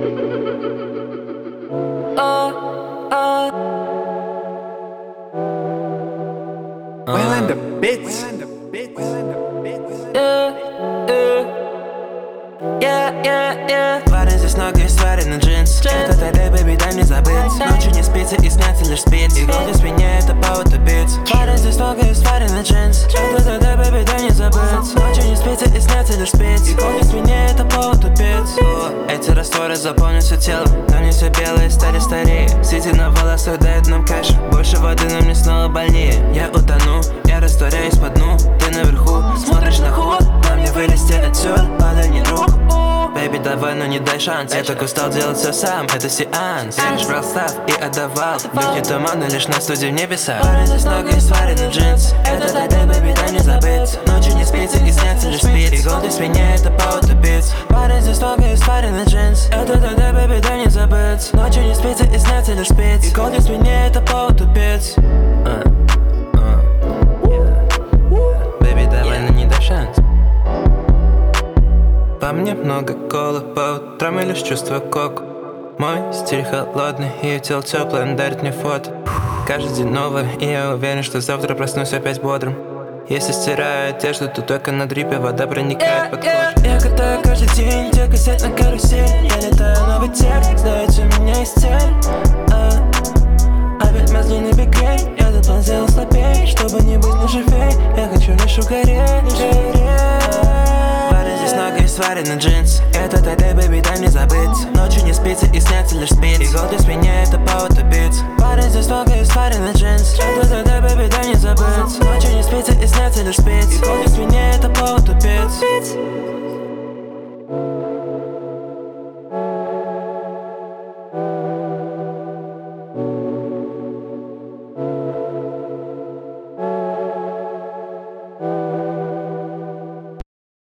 Wailing the bits. Парень здесь много и сваренный джинс. Это тогда, бэби, дай мне забыть. Ночью не спится и снятся лишь спиц. И голос меня это повод убить. Парень здесь много и сваренный джинс. Это тогда, бэби, дай не забыть. Ночью не спится и снятся лишь спиц. И голос меня это повод убить. Эти растворы заполнят все тело. Но не все белые стали старее. Сидя на волосах дает нам кэш. Больше воды, но мне снова больнее. Я утону, я растворяюсь по дну. Ты наверху, смотришь на худ. Нам не вылезти отсюда, падай не друг. Бэйби, давай, но не дай шанс. Я так устал делать все сам, это сеанс. Я лишь брал став и отдавал. Духи тумана лишь на студии в небесах. Парень здесь много и сваренный джинс. Это тогда, бэйби, дай не забыть. Ночью не спится и снятся лишь спиц. И голос меня это повод убить. Парень здесь много и сваренный джинс. Это тогда, бэйби, дай не забыть. Ночью не спится и снятся лишь спиц. И голос меня это повод убить. Бэйби, давай, но не дай шанс. По мне много колы по утрам и лишь чувство коку. Мой стиль холодный и тело теплое, он дарит мне фото. Каждый день новое, и я уверен, что завтра проснусь опять бодрым. Если стираю одежду, то только на дрипе вода проникает под кожу. Я катаю каждый день, те кассет на карусель. Я летаю новый текст, знаете, у меня есть цель. Опять медленный бигрень, я доползел слабее, чтобы не быть наживей. Я хочу лишь угореть. Здесь много и сваренный джинс. Это тогда, бэби, дай мне забыть. Ночью не спится и снятся лишь спиц. И голос меня